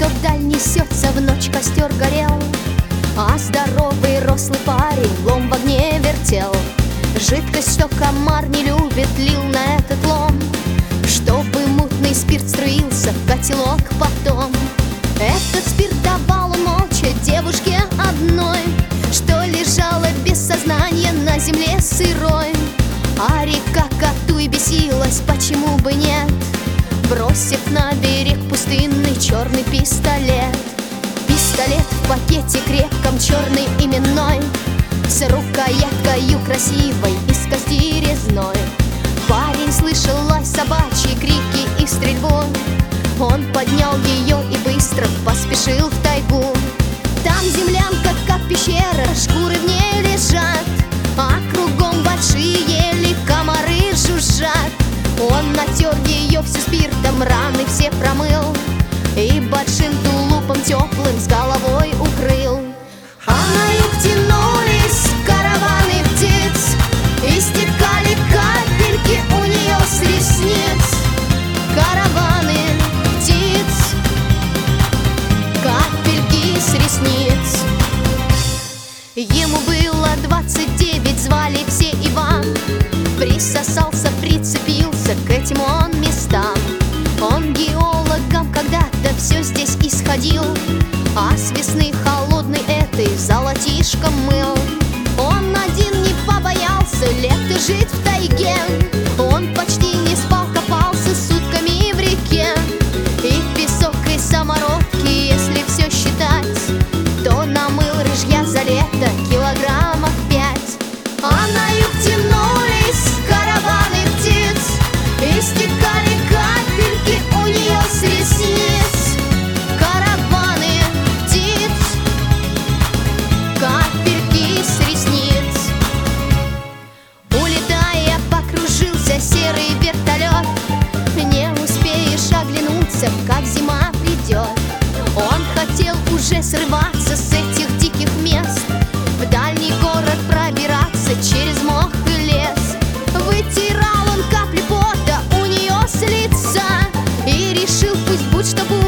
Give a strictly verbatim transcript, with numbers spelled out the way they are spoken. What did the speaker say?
что вдаль несется, в ночь костер горел, а здоровый рослый парень лом в огне вертел. Жидкость, что комар не любит, лил на этот лом, чтобы мутный спирт струился в котелок потом. Этот спирт давал он молча девушке одной, что лежала без сознания на земле сырой. А река коту и бесилась, почему бы нет, бросив на берег пустынный черный пистолет. Пистолет в пакете крепком, черный именной, с рукояткою красивой из кости резной. Парень слышал лай собачьи, крики и стрельбу. Он поднял ее и быстро поспешил в тайгу. Там землянка, как пещера, шкуры в ней лежат, а кругом большие ели, комары жужжат. Он натер ее всю спиртом, раны все промыл и большим тулупом теплым с головой укрыл. А на юг тянулись караваны птиц, и стекали капельки у нее с ресниц. Караваны птиц, капельки с ресниц. Ему было двадцать девять, звали все Иван. Присосался, прицепился к этим он местам. Он геологом когда-то все здесь исходил, а с весны холодной этой золотишком мыл. Он один не побоялся лето жить в тайге. Он почти не спал, копался сутками в реке. И песок, и самородки, если все считать, то намыл рыжья за лето килограммов пять. А на юг тянулись караваны птиц, и стекали капельки у нее с ресниц. Караваны птиц, капельки с ресниц. Улетая, покружился серый вертолет. Не успеешь оглянуться, как зима придет. Он хотел уже срываться с этих диких мест, в дальний город пробираться через мох и лес. Вытирал он капли пота у нее с лица и решил, пусть будь что будет,